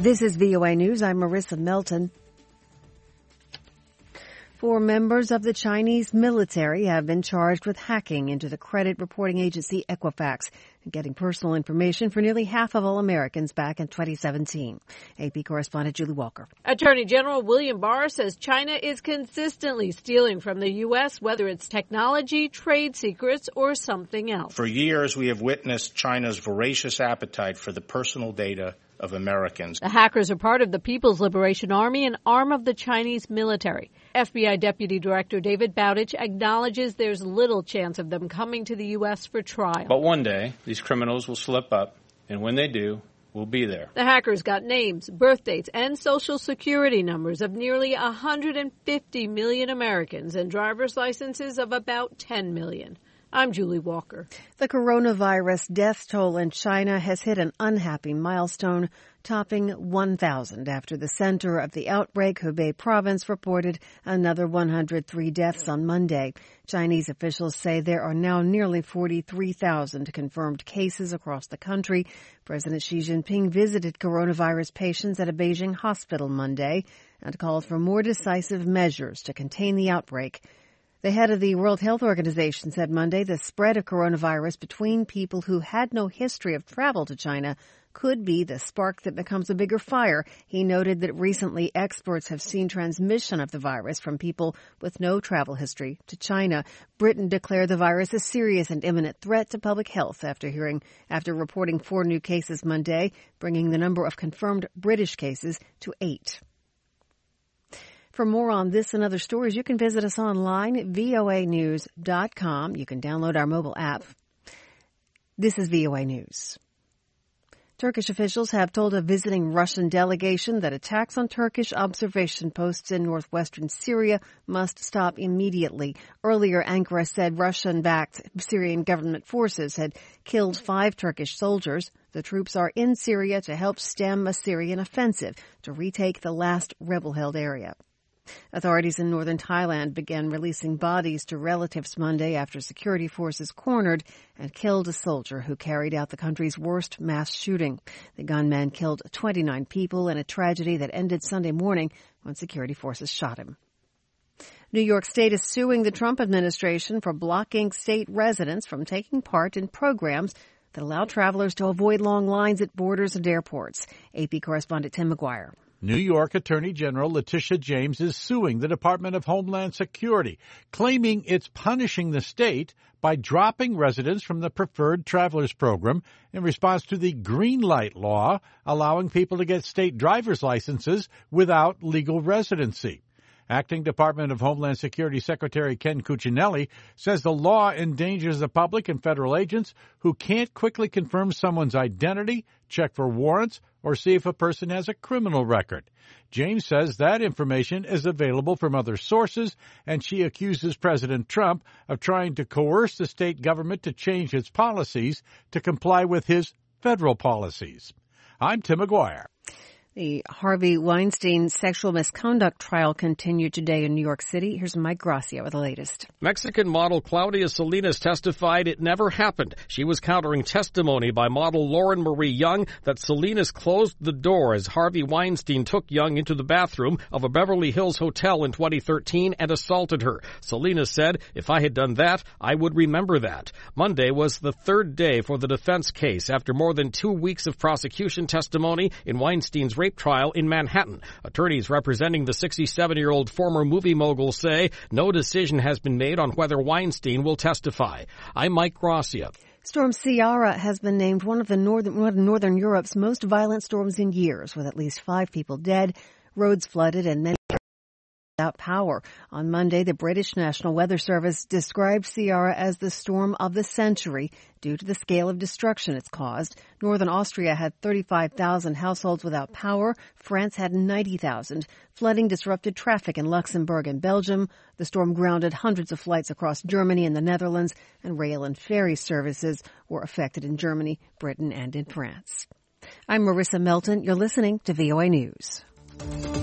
This is VOA News. I'm Marissa Melton. 4 members of the Chinese military have been charged with hacking into the credit reporting agency Equifax and getting personal information for nearly half of all Americans back in 2017. AP correspondent Julie Walker. Attorney General William Barr says China is consistently stealing from the U.S., whether it's technology, trade secrets, or something else. For years, we have witnessed China's voracious appetite for the personal data of Americans. The hackers are part of the People's Liberation Army, an arm of the Chinese military. FBI Deputy Director David Bowditch acknowledges there's little chance of them coming to the U.S. for trial. But one day, these criminals will slip up, and when they do, we'll be there. The hackers got names, birth dates, and social security numbers of nearly 150 million Americans and driver's licenses of about 10 million. I'm Julie Walker. The coronavirus death toll in China has hit an unhappy milestone, topping 1,000 after the center of the outbreak, Hubei province, reported another 103 deaths on Monday. Chinese officials say there are now nearly 43,000 confirmed cases across the country. President Xi Jinping visited coronavirus patients at a Beijing hospital Monday and called for more decisive measures to contain the outbreak. The head of the World Health Organization said Monday the spread of coronavirus between people who had no history of travel to China could be the spark that becomes a bigger fire. He noted that recently experts have seen transmission of the virus from people with no travel history to China. Britain declared the virus a serious and imminent threat to public health after reporting 4 new cases Monday, bringing the number of confirmed British cases to 8. For more on this and other stories, you can visit us online at voanews.com. You can download our mobile app. This is VOA News. Turkish officials have told a visiting Russian delegation that attacks on Turkish observation posts in northwestern Syria must stop immediately. Earlier, Ankara said Russian-backed Syrian government forces had killed 5 Turkish soldiers. The troops are in Syria to help stem a Syrian offensive to retake the last rebel-held area. Authorities in northern Thailand began releasing bodies to relatives Monday after security forces cornered and killed a soldier who carried out the country's worst mass shooting. The gunman killed 29 people in a tragedy that ended Sunday morning when security forces shot him. New York State is suing the Trump administration for blocking state residents from taking part in programs that allow travelers to avoid long lines at borders and airports. AP correspondent Tim McGuire. New York Attorney General Letitia James is suing the Department of Homeland Security, claiming it's punishing the state by dropping residents from the Preferred Travelers Program in response to the Green Light Law, allowing people to get state driver's licenses without legal residency. Acting Department of Homeland Security Secretary Ken Cuccinelli says the law endangers the public and federal agents who can't quickly confirm someone's identity, check for warrants, or see if a person has a criminal record. James says that information is available from other sources, and she accuses President Trump of trying to coerce the state government to change its policies to comply with his federal policies. I'm Tim McGuire. The Harvey Weinstein sexual misconduct trial continued today in New York City. Here's Mike Gracia with the latest. Mexican model Claudia Salinas testified it never happened. She was countering testimony by model Lauren Marie Young that Salinas closed the door as Harvey Weinstein took Young into the bathroom of a Beverly Hills hotel in 2013 and assaulted her. Salinas said, "If I had done that, I would remember that." Monday was the 3rd day for the defense case after more than 2 weeks of prosecution testimony in Weinstein's rape trial in Manhattan. Attorneys representing the 67-year-old former movie mogul say no decision has been made on whether Weinstein will testify. I'm Mike Gracia. Storm Ciara has been named one of Northern Europe's most violent storms in years, with at least 5 people dead, roads flooded, and many without power. On Monday, the British National Weather Service described Ciara as the storm of the century due to the scale of destruction it's caused. Northern Austria had 35,000 households without power. France had 90,000. Flooding disrupted traffic in Luxembourg and Belgium. The storm grounded hundreds of flights across Germany and the Netherlands, and rail and ferry services were affected in Germany, Britain, and in France. I'm Marissa Melton. You're listening to VOA News.